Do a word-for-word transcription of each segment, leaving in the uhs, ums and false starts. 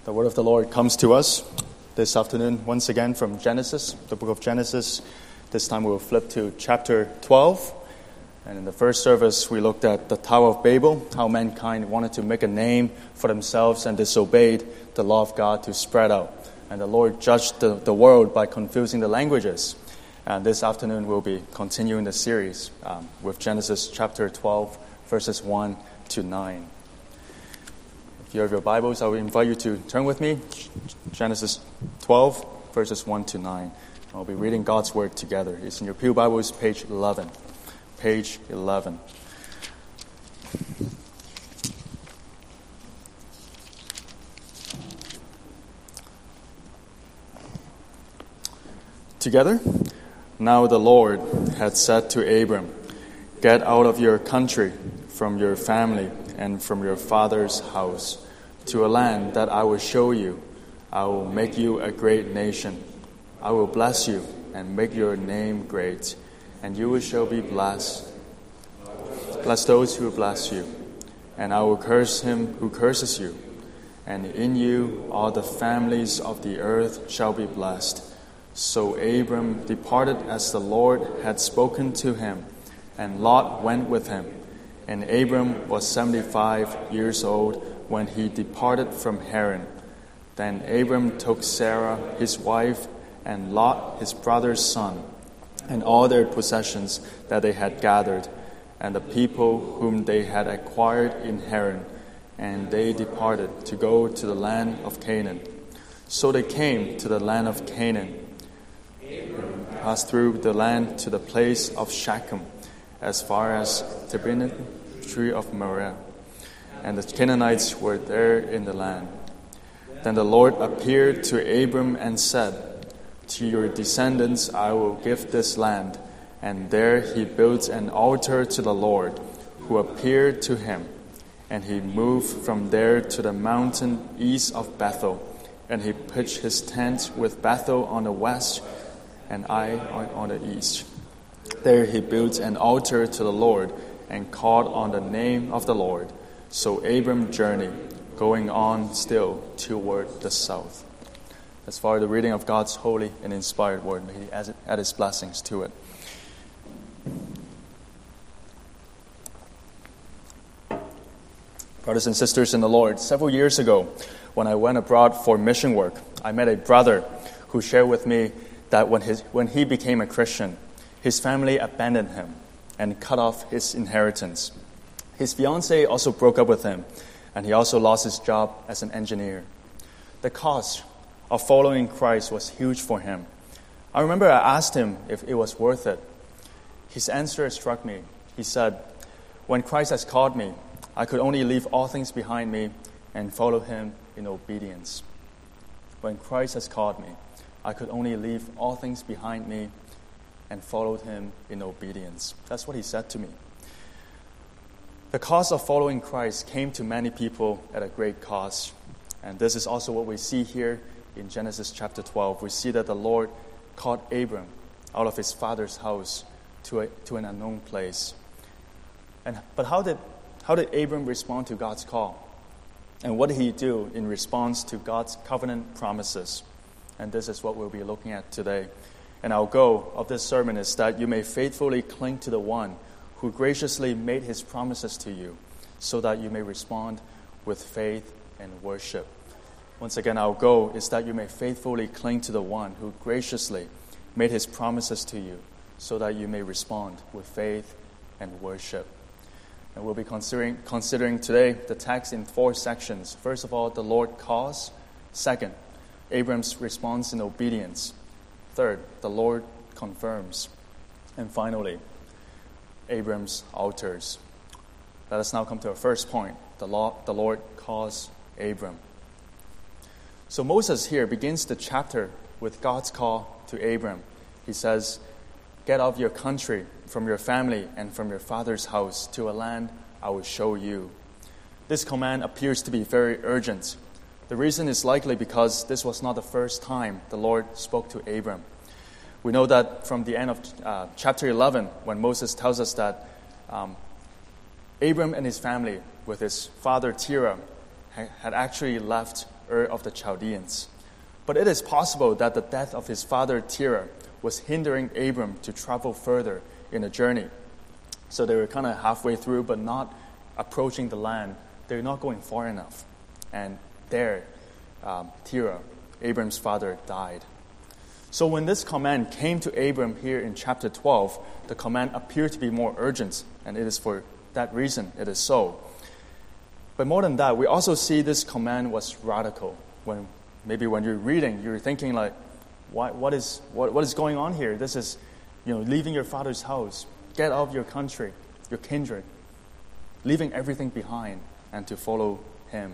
The word of the Lord comes to us this afternoon once again from Genesis, the book of Genesis. This time we will flip to chapter twelve. And in the first service, we looked at the Tower of Babel, how mankind wanted to make a name for themselves and disobeyed the law of God to spread out. And the Lord judged the, the world by confusing the languages. And this afternoon, we'll be continuing the series um, with Genesis chapter twelve, verses one to nine. If you have your Bibles, I will invite you to turn with me. Genesis twelve, verses one to nine. I'll be reading God's Word together. It's in your Pew Bibles, page eleven. Page eleven. Together? Now the Lord had said to Abram, "Get out of your country, from your family, and from your father's house, to a land that I will show you. I will make you a great nation. I will bless you and make your name great, and you shall be blessed. Bless those who bless you, and I will curse him who curses you. And in you all the families of the earth shall be blessed." So Abram departed as the Lord had spoken to him, and Lot went with him. And Abram was seventy-five years old when he departed from Haran. Then Abram took Sarah his wife, and Lot his brother's son, and all their possessions that they had gathered, and the people whom they had acquired in Haran, and they departed to go to the land of Canaan. So they came to the land of Canaan, passed through the land to the place of Shechem, as far as the tree of Moreh, and the Canaanites were there in the land. Then the Lord appeared to Abram and said, "To your descendants I will give this land." And there he built an altar to the Lord, who appeared to him. And he moved from there to the mountain east of Bethel, and he pitched his tent with Bethel on the west, and Ai on the east. There he built an altar to the Lord, and called on the name of the Lord. So Abram journeyed, going on still toward the south. As far as the reading of God's holy and inspired word, may He add His blessings to it. Brothers and sisters in the Lord, several years ago, when I went abroad for mission work, I met a brother who shared with me that when his when he became a Christian, his family abandoned him and cut off his inheritance. His fiancée also broke up with him, and he also lost his job as an engineer. The cost of following Christ was huge for him. I remember I asked him if it was worth it. His answer struck me. He said, "When Christ has called me, I could only leave all things behind me and follow Him in obedience." When Christ has called me, I could only leave all things behind me and followed Him in obedience. That's what he said to me. The cost of following Christ came to many people at a great cost. And this is also what we see here in Genesis chapter twelve. We see that the Lord called Abram out of his father's house to a, to an unknown place. And but how did how did Abram respond to God's call? And what did he do in response to God's covenant promises? And this is what we'll be looking at today. And our goal of this sermon is that you may faithfully cling to the one who graciously made his promises to you, so that you may respond with faith and worship. Once again, our goal is that you may faithfully cling to the one who graciously made his promises to you, so that you may respond with faith and worship. And we'll be considering, considering today the text in four sections. First of all, the Lord calls. Second, Abram's response in obedience. Third, the Lord confirms. And finally, Abram's altars. Let us now come to our first point. The, law, the Lord calls Abram. So Moses here begins the chapter with God's call to Abram. He says, "Get out of your country, from your family, and from your father's house, to a land I will show you." This command appears to be very urgent. The reason is likely because this was not the first time the Lord spoke to Abram. We know that from the end of uh, chapter eleven, when Moses tells us that um, Abram and his family, with his father Terah, ha- had actually left Ur of the Chaldeans. But it is possible that the death of his father Terah was hindering Abram to travel further in the journey. So they were kind of halfway through, but not approaching the land. They're not going far enough. And there, um, Terah, Abram's father, died. So when this command came to Abram here in chapter twelve, the command appeared to be more urgent, and it is for that reason it is so. But more than that, we also see this command was radical. When maybe when you're reading, you're thinking like, what, what is what, what is going on here? This is, you know, leaving your father's house, get out of your country, your kindred, leaving everything behind and to follow him.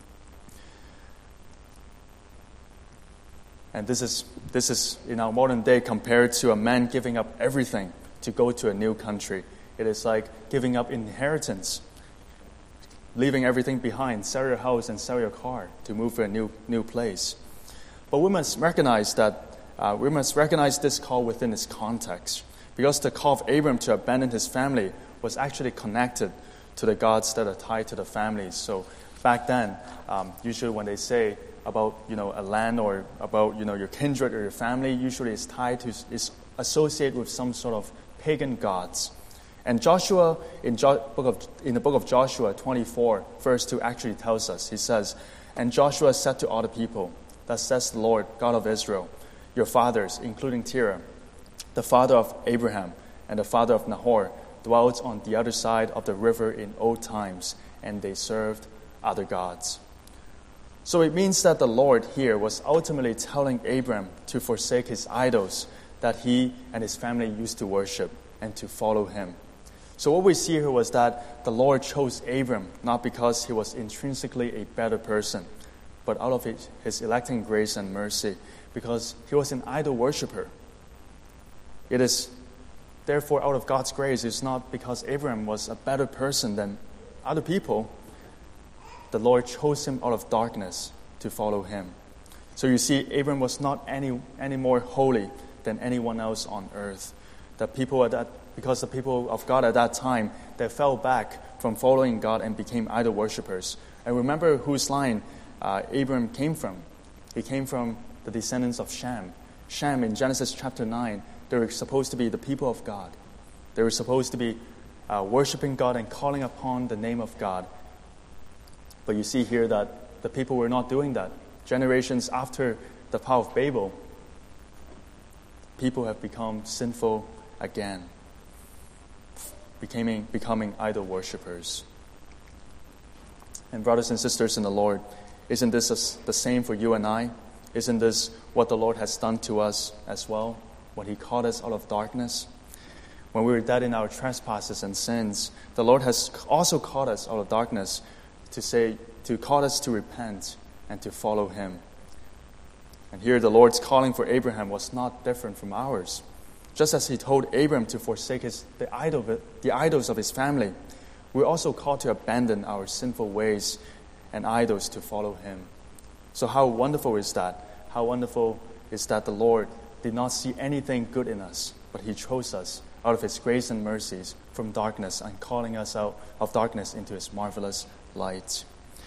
And this is this is in our modern day compared to a man giving up everything to go to a new country. It is like giving up inheritance, leaving everything behind, sell your house and sell your car to move to a new new place. But we must recognize that uh, we must recognize this call within its context, because the call of Abram to abandon his family was actually connected to the gods that are tied to the families. So back then, um, usually when they say about, you know, a land or about, you know, your kindred or your family, usually it's tied to, is associated with some sort of pagan gods. And Joshua, in, jo- book of, in the book of Joshua twenty-four, verse two actually tells us, he says, "And Joshua said to all the people, thus says the Lord, God of Israel, your fathers, including Terah, the father of Abraham and the father of Nahor, dwelt on the other side of the river in old times, and they served other gods." So it means that the Lord here was ultimately telling Abram to forsake his idols that he and his family used to worship and to follow him. So what we see here was that the Lord chose Abram not because he was intrinsically a better person, but out of his, his electing grace and mercy, because he was an idol worshiper. It is therefore out of God's grace. It's not because Abram was a better person than other people. The Lord chose him out of darkness to follow him. So you see, Abram was not any any more holy than anyone else on earth. The people at that, because the people of God at that time, they fell back from following God and became idol worshippers. And remember whose line uh, Abram came from. He came from the descendants of Shem. Shem in Genesis chapter nine, they were supposed to be the people of God. They were supposed to be uh, worshiping God and calling upon the name of God. But you see here that the people were not doing that. Generations after the Tower of Babel, people have become sinful again, becoming, becoming idol worshippers. And brothers and sisters in the Lord, isn't this the same for you and I? Isn't this what the Lord has done to us as well, when he called us out of darkness? When we were dead in our trespasses and sins, the Lord has also called us out of darkness to say, to call us to repent and to follow him. And here the Lord's calling for Abraham was not different from ours. Just as he told Abram to forsake his, the, idol, the idols of his family, we're also called to abandon our sinful ways and idols to follow him. So how wonderful is that? How wonderful is that the Lord did not see anything good in us, but he chose us out of his grace and mercies from darkness and calling us out of darkness into his marvelous light.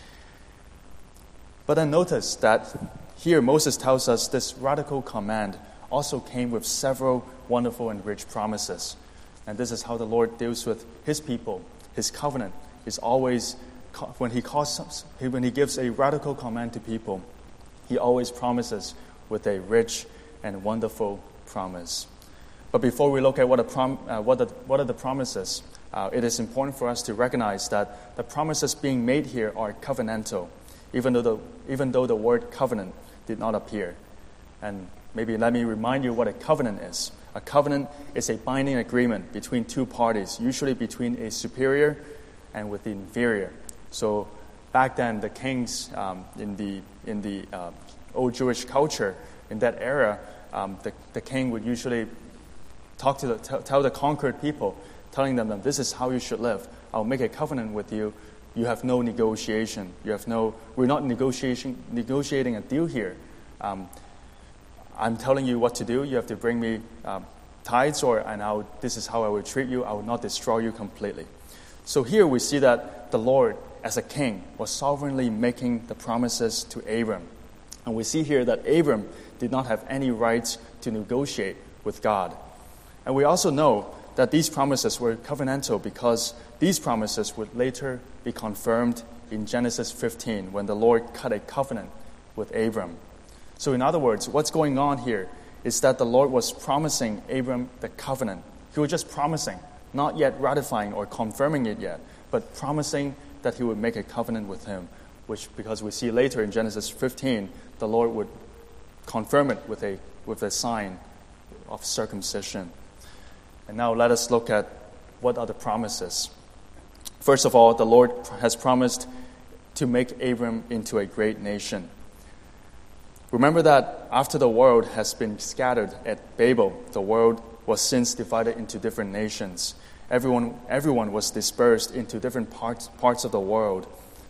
But then notice that here Moses tells us this radical command also came with several wonderful and rich promises. And this is how the Lord deals with his people. His covenant is always, when he calls, when he gives a radical command to people, he always promises with a rich and wonderful promise. But before we look at what, a prom, uh, what, the, what are the promises, uh, it is important for us to recognize that the promises being made here are covenantal, even though the, even though the word covenant did not appear. And maybe let me remind you what a covenant is. A covenant is a binding agreement between two parties, usually between a superior and with the inferior. So back then, the kings um, in the in the uh, old Jewish culture, in that era, um, the, the king would usually talk to the, t- tell the conquered people, telling them that this is how you should live. I'll make a covenant with you. You have no negotiation. You have no. We're not negotiating negotiating a deal here. Um, I'm telling you what to do. You have to bring me um, tithes, or and I'll, this is how I will treat you. I will not destroy you completely. So here we see that the Lord as a king, was sovereignly making the promises to Abram. And we see here that Abram did not have any rights to negotiate with God. And we also know that these promises were covenantal because these promises would later be confirmed in Genesis fifteen when the Lord cut a covenant with Abram. So in other words, what's going on here is that the Lord was promising Abram the covenant. He was just promising, not yet ratifying or confirming it yet, but promising that he would make a covenant with him, which, because we see later in Genesis fifteen, the Lord would confirm it with a with a sign of circumcision. And now let us look at what are the promises. First of all, the Lord has promised to make Abram into a great nation. Remember that after the world has been scattered at Babel, the world was since divided into different nations. Everyone, everyone was dispersed into different parts, parts of the world.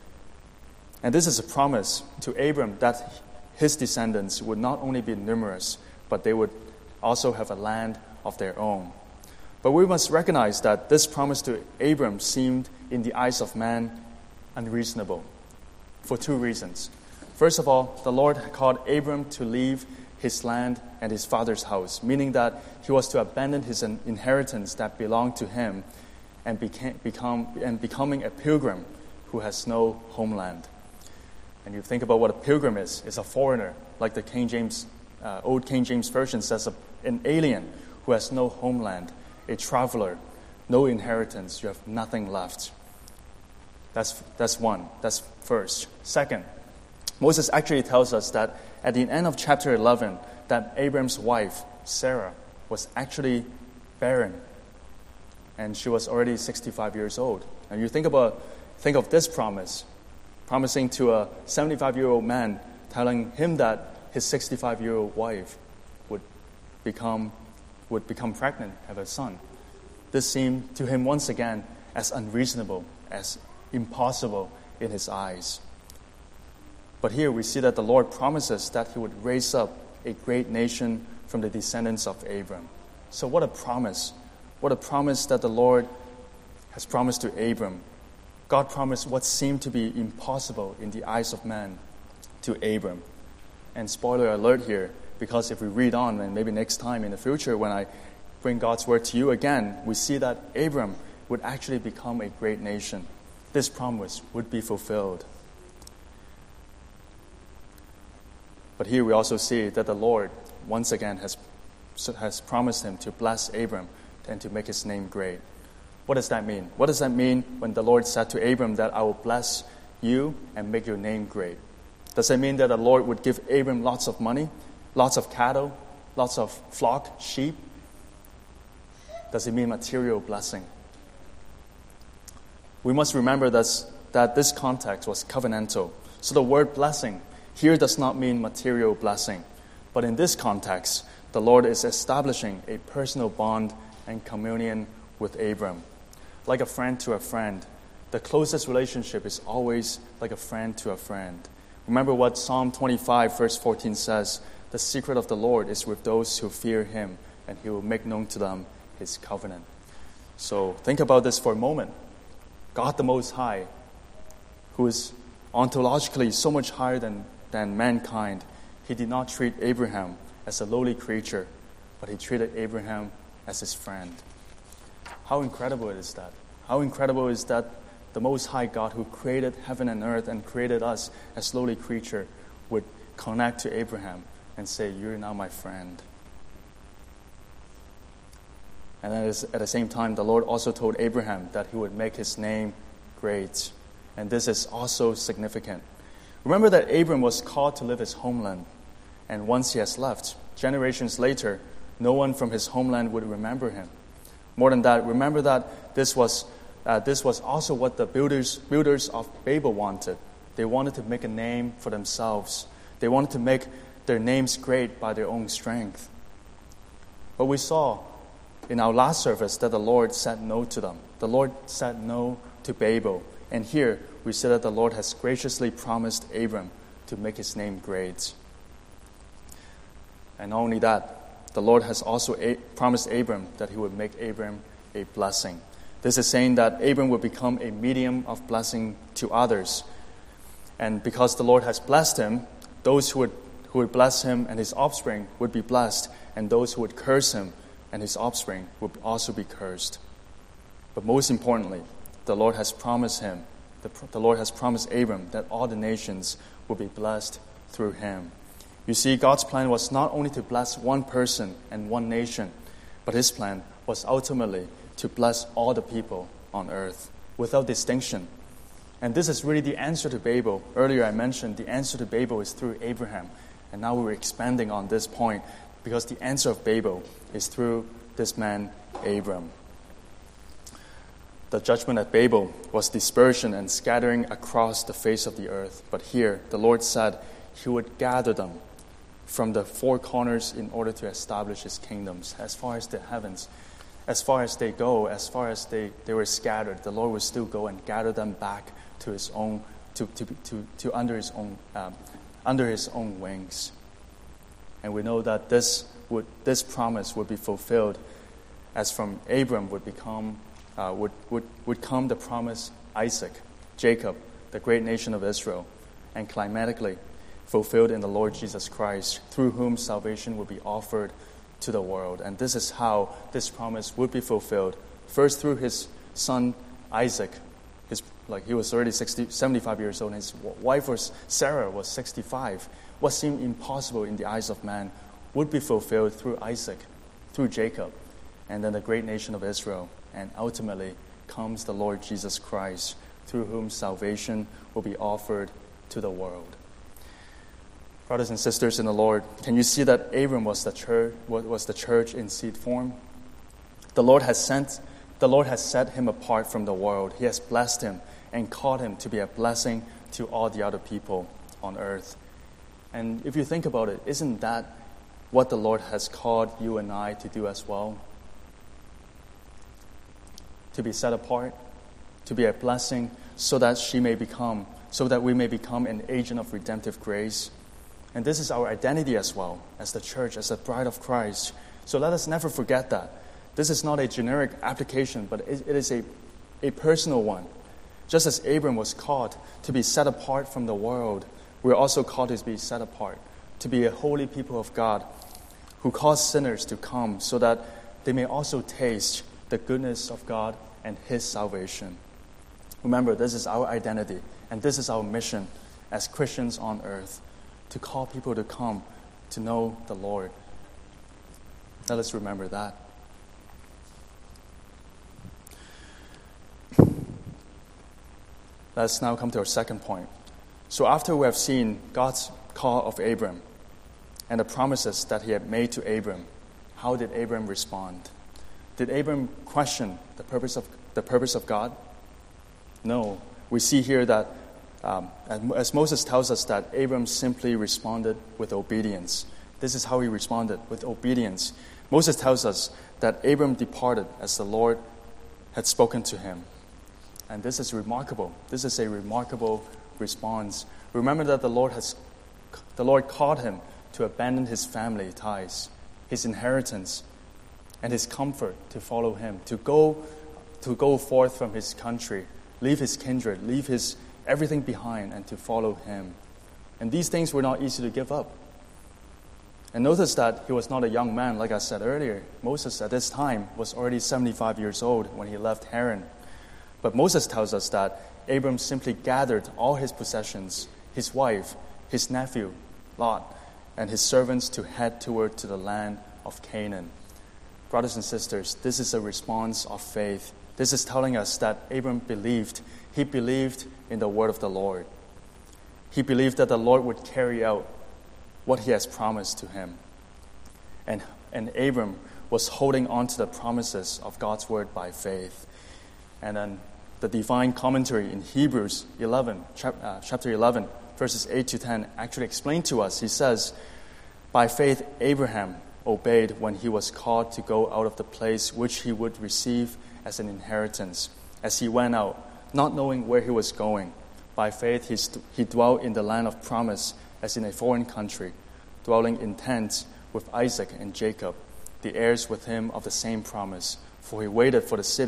And this is a promise to Abram that his descendants would not only be numerous, but they would also have a land of their own. But we must recognize that this promise to Abram seemed, in the eyes of man, unreasonable for two reasons. First of all, the Lord called Abram to leave his land and his father's house, meaning that he was to abandon his inheritance that belonged to him and became, become, and becoming a pilgrim who has no homeland. And you think about what a pilgrim is. It's a foreigner, like the King James, uh, old King James Version says, an alien who has no homeland, a traveler, no inheritance, you have nothing left. That's, that's one. That's first. Second, Moses actually tells us that at the end of chapter eleven, that Abram's wife, Sarah, was actually barren. And she was already sixty-five years old. And you think about, think of this promise, promising to a seventy-five-year-old man, telling him that his sixty-five-year-old wife would become, would become pregnant, have a son. This seemed to him once again as unreasonable, as impossible in his eyes. But here we see that the Lord promises that he would raise up a great nation from the descendants of Abram. So what a promise. What a promise that the Lord has promised to Abram. God promised what seemed to be impossible in the eyes of man to Abram. And spoiler alert here, because if we read on, and maybe next time in the future when I bring God's word to you again, we see that Abram would actually become a great nation. This promise would be fulfilled. But here we also see that the Lord, once again, has, has promised him to bless Abram and to make his name great. What does that mean? What does that mean when the Lord said to Abram that I will bless you and make your name great? Does it mean that the Lord would give Abram lots of money, lots of cattle, lots of flock, sheep? Does it mean material blessing? We must remember that, that this context was covenantal. So the word blessing here does not mean material blessing. But in this context, the Lord is establishing a personal bond and communion with Abram. Like a friend to a friend, the closest relationship is always like a friend to a friend. Remember what Psalm twenty-five verse fourteen says, the secret of the Lord is with those who fear him, and he will make known to them his covenant. So think about this for a moment. God the Most High, who is ontologically so much higher than, than mankind, he did not treat Abraham as a lowly creature, but he treated Abraham as his friend. How incredible is that? How incredible is that the Most High God, who created heaven and earth and created us as lowly creature, would connect to Abraham and say, you're now my friend. And then at the same time, the Lord also told Abraham that he would make his name great. And this is also significant. Remember that Abram was called to leave his homeland. And once he has left, generations later, no one from his homeland would remember him. More than that, remember that this was uh, this was also what the builders builders of Babel wanted. They wanted to make a name for themselves. They wanted to make their names great by their own strength. But we saw in our last service that the Lord said no to them. The Lord said no to Babel. And here we see that the Lord has graciously promised Abram to make his name great. And not only that, the Lord has also a- promised Abram that he would make Abram a blessing. This is saying that Abram would become a medium of blessing to others. And because the Lord has blessed him, those who would, who would bless him and his offspring would be blessed, and those who would curse him and his offspring would also be cursed. But most importantly, the Lord has promised him, the, the Lord has promised Abram that all the nations will be blessed through him. You see, God's plan was not only to bless one person and one nation, but his plan was ultimately to bless all the people on earth without distinction. And this is really the answer to Babel. Earlier I mentioned the answer to Babel is through Abraham. And now we're expanding on this point because the answer of Babel is through this man, Abram. The judgment at Babel was dispersion and scattering across the face of the earth. But here, the Lord said he would gather them from the four corners in order to establish his kingdoms. As far as the heavens, as far as they go, as far as they, they were scattered, the Lord would still go and gather them back to his own, to to to, to under his own um, under his own wings. And we know that this would this promise would be fulfilled, as from Abram would become uh, would would would come the promise Isaac, Jacob, the great nation of Israel, and climatically fulfilled in the Lord Jesus Christ, through whom salvation will be offered to the world. And this is how this promise would be fulfilled. First through his son Isaac. His, like he was already sixty, seventy-five years old, and his wife was Sarah was sixty-five. What seemed impossible in the eyes of man would be fulfilled through Isaac, through Jacob, and then the great nation of Israel. And ultimately comes the Lord Jesus Christ, through whom salvation will be offered to the world. Brothers and sisters in the Lord, can you see that Abram was the church, was the church in seed form? The Lord has sent, the Lord has set him apart from the world. He has blessed him and called him to be a blessing to all the other people on earth. And if you think about it, isn't that what the Lord has called you and I to do as well? To be set apart, to be a blessing, so that she may become, so that we may become an agent of redemptive grace. And this is our identity as well, as the church, as the bride of Christ. So let us never forget that. This is not a generic application, but it, it is a, a personal one. Just as Abram was called to be set apart from the world, we're also called to be set apart, to be a holy people of God who cause sinners to come so that they may also taste the goodness of God and His salvation. Remember, this is our identity, and this is our mission as Christians on earth, to call people to come to know the Lord. Let us remember that. Let's now come to our second point. So after we have seen God's call of Abram and the promises that He had made to Abram, how did Abram respond? Did Abram question the purpose of the purpose of God? No. We see here that um, as Moses tells us that Abram simply responded with obedience. This is how he responded, with obedience. Moses tells us that Abram departed as the Lord had spoken to him. And this is remarkable. This is a remarkable response. Remember that the Lord has, the Lord called him to abandon his family ties, his inheritance, and his comfort to follow him, to go, to go forth from his country, leave his kindred, leave his everything behind, and to follow him. And these things were not easy to give up. And notice that he was not a young man, like I said earlier. Moses at this time was already seventy-five years old when he left Haran. But Moses tells us that Abram simply gathered all his possessions, his wife, his nephew, Lot, and his servants to head toward to the land of Canaan. Brothers and sisters, this is a response of faith. This is telling us that Abram believed. He believed in the word of the Lord. He believed that the Lord would carry out what He has promised to him. And, and Abram was holding on to the promises of God's word by faith. And then the divine commentary in Hebrews eleven, uh, chapter eleven, verses eight to ten, actually explain to us. He says, "By faith Abraham obeyed when he was called to go out of the place which he would receive as an inheritance, as he went out, not knowing where he was going. By faith he, st- he dwelt in the land of promise, as in a foreign country, dwelling in tents with Isaac and Jacob, the heirs with him of the same promise. For he waited for the city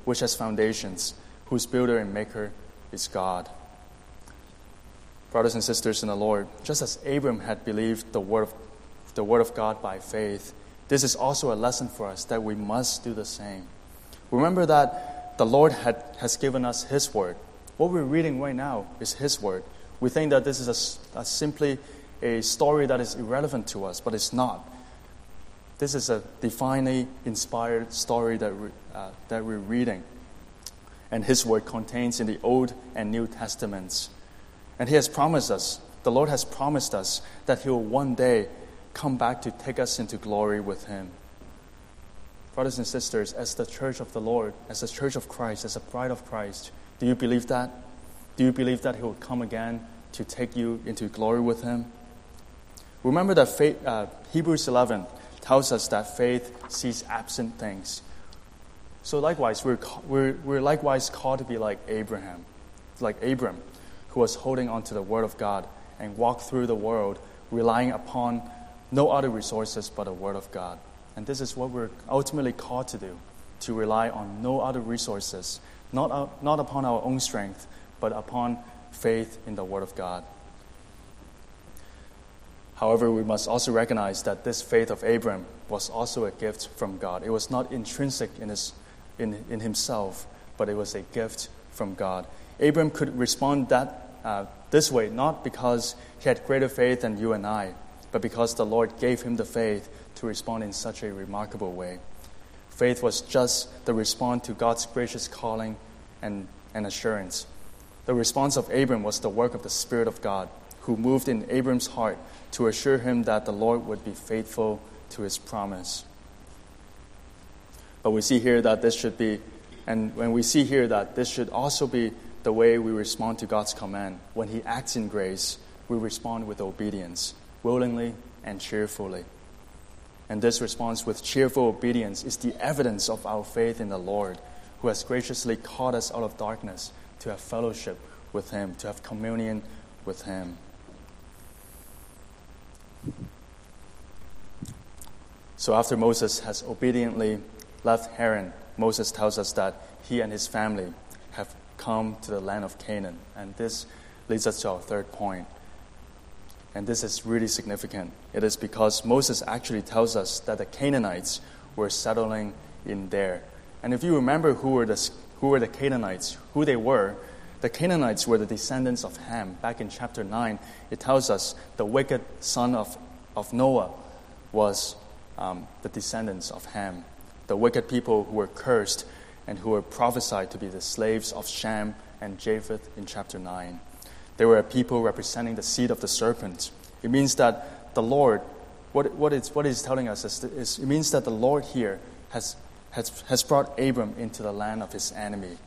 which has foundations, whose builder and maker is God. Brothers and sisters in the Lord, just as Abram had believed the word of, the word of God by faith, this is also a lesson for us that we must do the same. Remember that the Lord had, has given us His word. What we're reading right now is His word. We think that this is a, a simply a story that is irrelevant to us, but it's not. This is a divinely inspired story that, we, uh, that we're reading. And His word contains in the Old and New Testaments. And He has promised us, the Lord has promised us that He will one day come back to take us into glory with Him. Brothers and sisters, as the church of the Lord, as the church of Christ, as a bride of Christ, do you believe that? Do you believe that He will come again to take you into glory with Him? Remember that faith, uh, Hebrews eleven tells us that faith sees absent things. So likewise, we're, we're, we're likewise called to be like Abraham, like Abram, who was holding on to the Word of God and walked through the world relying upon no other resources but the Word of God. And this is what we're ultimately called to do, to rely on no other resources, not, uh, not upon our own strength, but upon faith in the Word of God. However, we must also recognize that this faith of Abram was also a gift from God. It was not intrinsic in, his, in, in himself, but it was a gift from God. Abram could respond that uh, this way, not because he had greater faith than you and I, but because the Lord gave him the faith to respond in such a remarkable way. Faith was just the response to God's gracious calling and, and assurance. The response of Abram was the work of the Spirit of God, who moved in Abram's heart to assure him that the Lord would be faithful to His promise. But we see here that this should be, and when we see here that this should also be the way we respond to God's command. When He acts in grace, we respond with obedience, willingly and cheerfully. And this response with cheerful obedience is the evidence of our faith in the Lord, who has graciously called us out of darkness to have fellowship with Him, to have communion with Him. So after Moses has obediently left Haran, Moses tells us that he and his family have come to the land of Canaan. And this leads us to our third point. And this is really significant. It is because Moses actually tells us that the Canaanites were settling in there. And if you remember who were the, who were the Canaanites, who they were, the Canaanites were the descendants of Ham. Back in chapter nine, it tells us the wicked son of, of Noah was um, the descendants of Ham. The wicked people who were cursed and who were prophesied to be the slaves of Shem and Japheth in chapter nine. They were a people representing the seed of the serpent. It means that the Lord, what, what, it's, what it's telling us is, is, it means that the Lord here has, has, has brought Abram into the land of his enemy.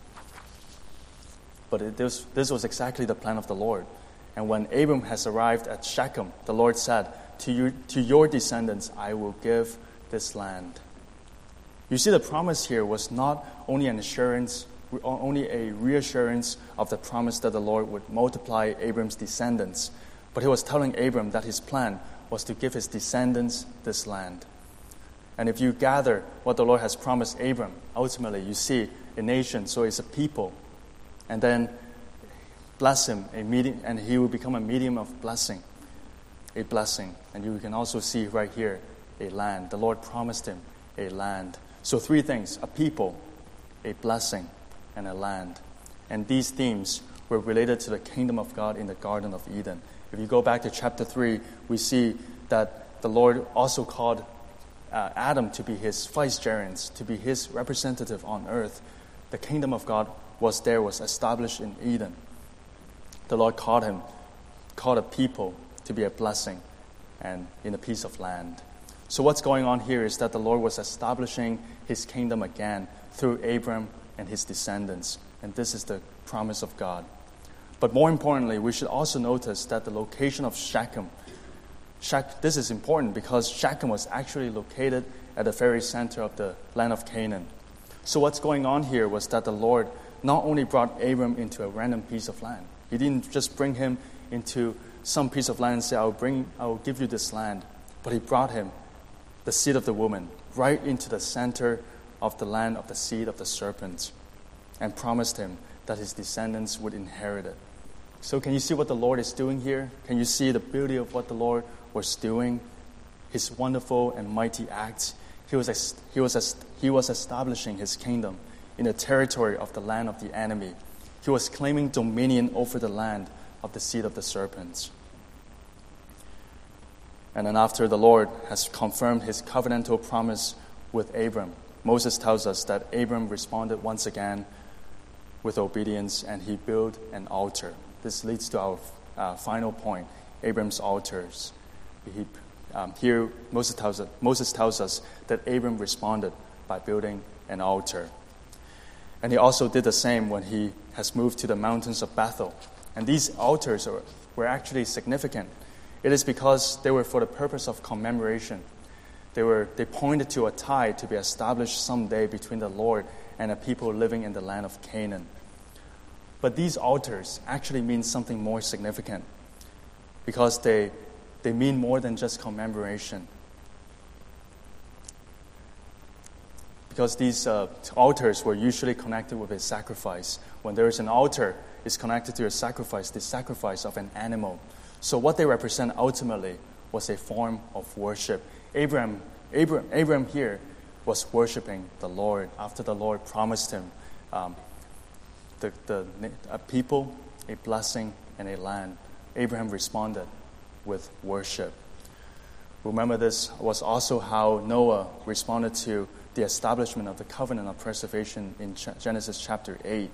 But it, this, this was exactly the plan of the Lord. And when Abram has arrived at Shechem, the Lord said, to, you, to your descendants I will give this land. You see, the promise here was not only an assurance, only a reassurance of the promise that the Lord would multiply Abram's descendants, but He was telling Abram that his plan was to give his descendants this land. And if you gather what the Lord has promised Abram, ultimately you see a nation, so it's a people, and then bless him, a medium, and he will become a medium of blessing, a blessing. And you can also see right here a land. The Lord promised him a land. So three things: a people, a blessing, and a land. And these themes were related to the kingdom of God in the Garden of Eden. If you go back to chapter three, we see that the Lord also called uh, Adam to be His vicegerent, to be His representative on earth. The kingdom of God was there, was established in Eden. The Lord called him, called a people to be a blessing and in a piece of land. So what's going on here is that the Lord was establishing His kingdom again through Abram and his descendants. And this is the promise of God. But more importantly, we should also notice that the location of Shechem, Shech, this is important because Shechem was actually located at the very center of the land of Canaan. So what's going on here was that the Lord not only brought Abram into a random piece of land. He didn't just bring him into some piece of land and say, I'll bring, I will give you this land. But He brought him, the seed of the woman, right into the center of the land of the seed of the serpent. and promised him that his descendants would inherit it. So can you see what the Lord is doing here? Can you see the beauty of what the Lord was doing? His wonderful and mighty acts. He was, he was, he was establishing his kingdom in the territory of the land of the enemy. He was claiming dominion over the land of the seed of the serpents. And then after the Lord has confirmed his covenantal promise with Abram, Moses tells us that Abram responded once again with obedience, and he built an altar. This leads to our uh, final point, Abram's altars. He, um, here, Moses tells, us, Moses tells us that Abram responded by building an altar. And he also did the same when he has moved to the mountains of Bethel. And these altars are, were actually significant. It is because they were for the purpose of commemoration. They were they pointed to a tie to be established someday between the Lord and a people living in the land of Canaan. But these altars actually mean something more significant, because they they mean more than just commemoration. Because these uh, altars were usually connected with a sacrifice. When there is an altar, it's connected to a sacrifice, the sacrifice of an animal. So what they represent ultimately was a form of worship. Abraham, Abraham, Abraham here was worshiping the Lord after the Lord promised him um, the, the, a people, a blessing, and a land. Abraham responded with worship. Remember, this was also how Noah responded to the establishment of the covenant of preservation in Genesis chapter eight.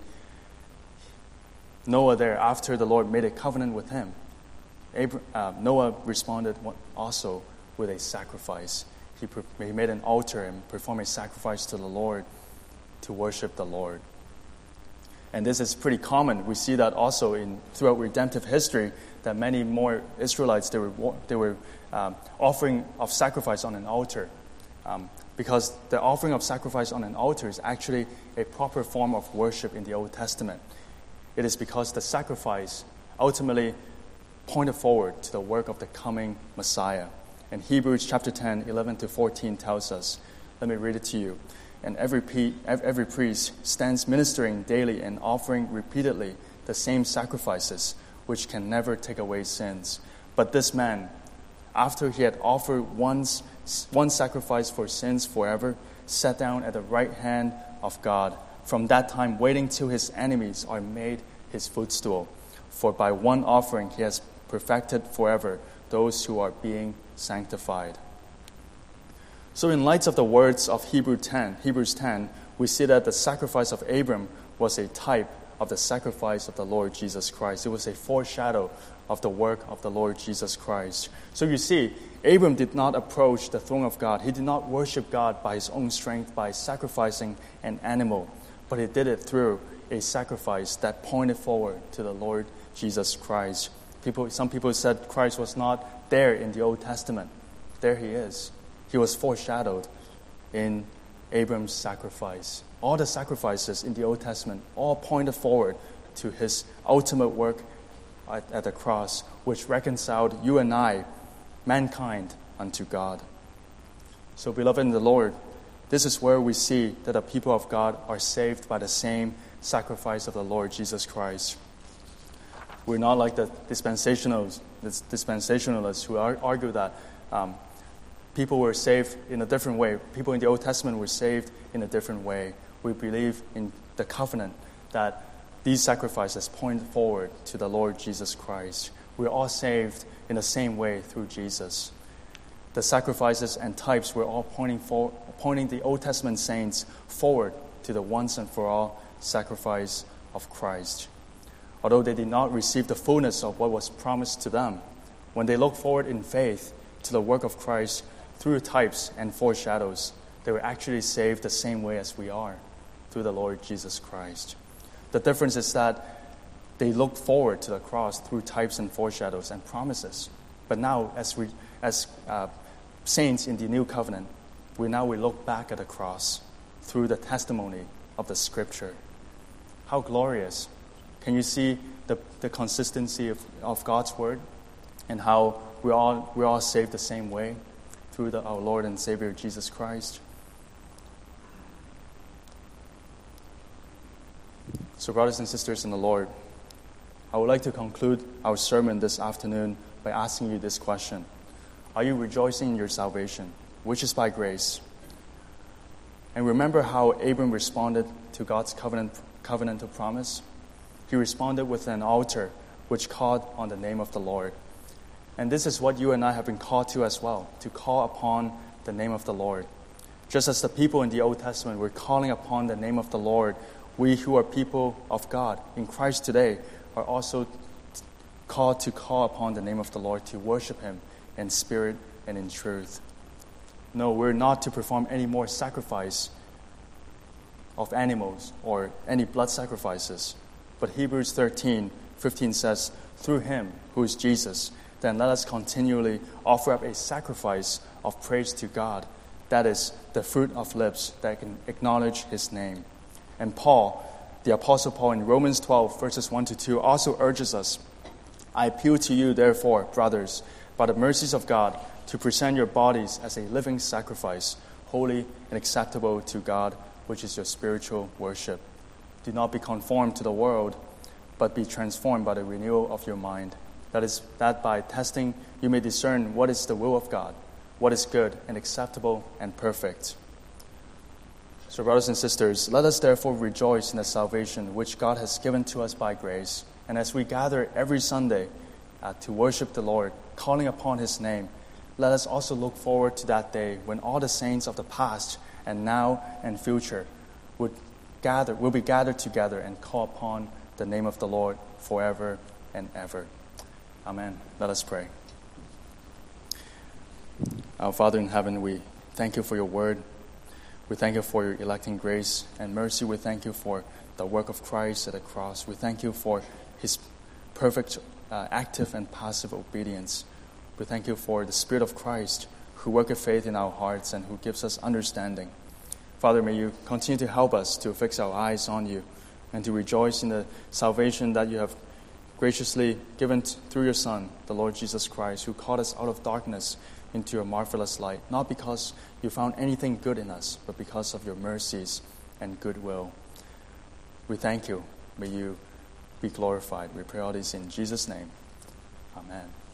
Noah there, after the Lord made a covenant with him, Abraham, uh, Noah responded also with a sacrifice. He, pre- he made an altar and performed a sacrifice to the Lord to worship the Lord. And this is pretty common. We see that also in throughout redemptive history, that many more Israelites, they were, they were um, offering of sacrifice on an altar. Um, because the offering of sacrifice on an altar is actually a proper form of worship in the Old Testament. It is because the sacrifice ultimately pointed forward to the work of the coming Messiah. And Hebrews chapter ten, eleven to fourteen tells us, let me read it to you. And every, pe- every priest stands ministering daily and offering repeatedly the same sacrifices, which can never take away sins. But this man, after he had offered once one sacrifice for sins forever, sat down at the right hand of God. From that time, waiting till his enemies are made his footstool. For by one offering he has perfected forever those who are being sanctified. So in light of the words of Hebrew ten, Hebrews ten, we see that the sacrifice of Abram was a type of the sacrifice of the Lord Jesus Christ. It was a foreshadow of the work of the Lord Jesus Christ. So you see, Abram did not approach the throne of God. He did not worship God by his own strength, by sacrificing an animal, but he did it through a sacrifice that pointed forward to the Lord Jesus Christ. People, some people said Christ was not there in the Old Testament. There he is. He was foreshadowed in Abram's sacrifice. All the sacrifices in the Old Testament all pointed forward to his ultimate work at, at the cross, which reconciled you and I, mankind, unto God. So, beloved in the Lord, this is where we see that the people of God are saved by the same sacrifice of the Lord Jesus Christ. We're not like the dispensationalists, the dispensationalists who argue that um, people were saved in a different way. People in the Old Testament were saved in a different way. We believe in the covenant that these sacrifices point forward to the Lord Jesus Christ. We're all saved in the same way through Jesus. The sacrifices and types were all pointing for, pointing the Old Testament saints forward to the once and for all sacrifice of Christ. Although they did not receive the fullness of what was promised to them, when they looked forward in faith to the work of Christ through types and foreshadows, they were actually saved the same way as we are, through the Lord Jesus Christ. The difference is that they looked forward to the cross through types and foreshadows and promises. But now, as we, as uh, saints in the new covenant, we now we look back at the cross through the testimony of the Scripture. How glorious! Can you see the, the consistency of, of God's word, and how we all we all saved the same way through the, our Lord and Savior Jesus Christ? So, brothers and sisters in the Lord, I would like to conclude our sermon this afternoon by asking you this question. Are you rejoicing in your salvation, which is by grace? And remember how Abram responded to God's covenant, covenantal promise? He responded with an altar which called on the name of the Lord. And this is what you and I have been called to as well, to call upon the name of the Lord. Just as the people in the Old Testament were calling upon the name of the Lord, we who are people of God in Christ today are also called to call upon the name of the Lord, to worship Him in spirit and in truth. No, we're not to perform any more sacrifice of animals or any blood sacrifices. But Hebrews thirteen fifteen says, through Him, who is Jesus, then let us continually offer up a sacrifice of praise to God. That is the fruit of lips that can acknowledge His name. And Paul, the Apostle Paul in Romans twelve, verses one to two, also urges us, I appeal to you, therefore, brothers, by the mercies of God, to present your bodies as a living sacrifice, holy and acceptable to God, which is your spiritual worship. Do not be conformed to the world, but be transformed by the renewal of your mind. That is, that by testing you may discern what is the will of God, what is good and acceptable and perfect. So, brothers and sisters, let us therefore rejoice in the salvation which God has given to us by grace. And as we gather every Sunday uh, to worship the Lord, calling upon His name, let us also look forward to that day when all the saints of the past and now and future would gather, will be gathered together and call upon the name of the Lord forever and ever. Amen. Let us pray. Our Father in heaven, we thank you for your word. We thank you for your electing grace and mercy. We thank you for the work of Christ at the cross. We thank you for His perfect uh, active and passive obedience. We thank you for the Spirit of Christ who worketh faith in our hearts and who gives us understanding. Father, may you continue to help us to fix our eyes on you and to rejoice in the salvation that you have graciously given t- through your Son, the Lord Jesus Christ, who called us out of darkness into your marvelous light, not because you found anything good in us, but because of your mercies and goodwill. We thank you. May you be glorified. We pray all this in Jesus' name. Amen.